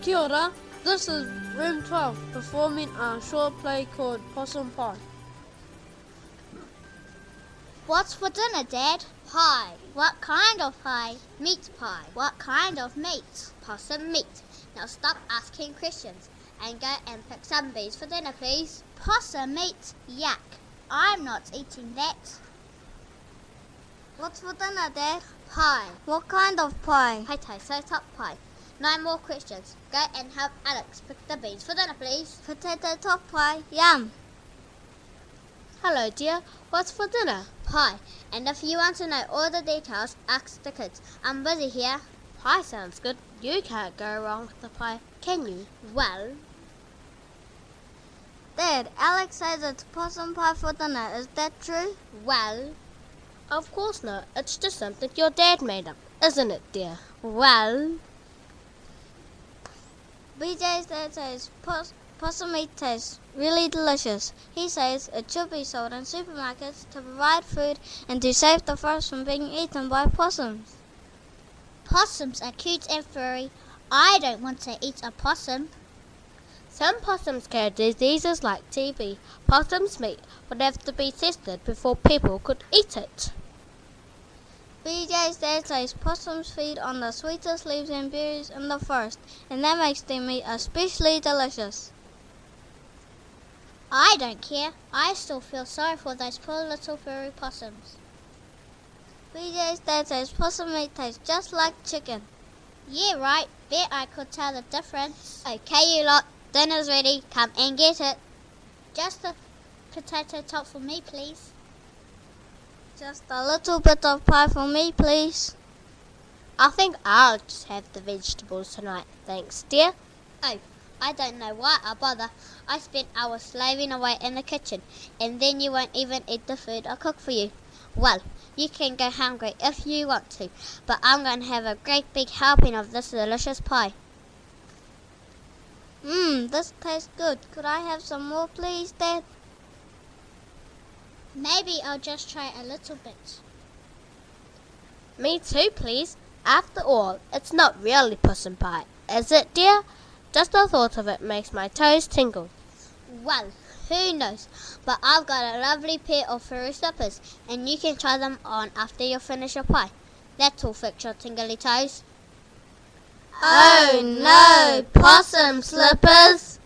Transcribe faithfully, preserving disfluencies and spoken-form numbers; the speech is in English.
Kia ora, this is room twelve performing a short play called Possum Pie. What's for dinner, Dad? Pie. What kind of pie? Meat pie. What kind of meat? Possum meat. Now stop asking questions and go and pick some bees for dinner, please. Possum meat? Yuck. I'm not eating that. What's for dinner, Dad? Pie. What kind of pie? Potato top pie. No more questions. Go and help Alex pick the beans for dinner, please. Potato top pie. Yum. Hello dear, what's for dinner? Pie. And if you want to know all the details, ask the kids. I'm busy here. Pie sounds good. You can't go wrong with the pie, can you? Well, Dad, Alex says it's possum pie for dinner. Is that true? Well, of course not. It's just something your dad made up, isn't it, dear? Well, B J's dad says pos- possum meat tastes really delicious. He says it should be sold in supermarkets to provide food and to save the forest from being eaten by possums. Possums are cute and furry. I don't want to eat a possum. Some possums carry diseases like T B. Possum's meat would have to be tested before people could eat it. B J's dad says possums feed on the sweetest leaves and berries in the forest, and that makes their meat especially delicious. I don't care. I still feel sorry for those poor little furry possums. B J's dad says possum meat tastes just like chicken. Yeah, right. Bet I could tell the difference. Okay, you lot. Dinner's ready. Come and get it. Just a potato top for me, please. Just a little bit of pie for me, please. I think I'll just have the vegetables tonight. Thanks, dear. Oh, I don't know why I bother. I spent hours slaving away in the kitchen, and then you won't even eat the food I cook for you. Well, you can go hungry if you want to, but I'm going to have a great big helping of this delicious pie. Mmm, this tastes good. Could I have some more, please, Dad? Maybe I'll just try a little bit. Me too, please. After all, it's not really possum pie, is it, dear? Just the thought of it makes my toes tingle. Well, who knows? But I've got a lovely pair of furry slippers, and you can try them on after you finish your pie. That'll fix your tingly toes. Oh no, possum slippers!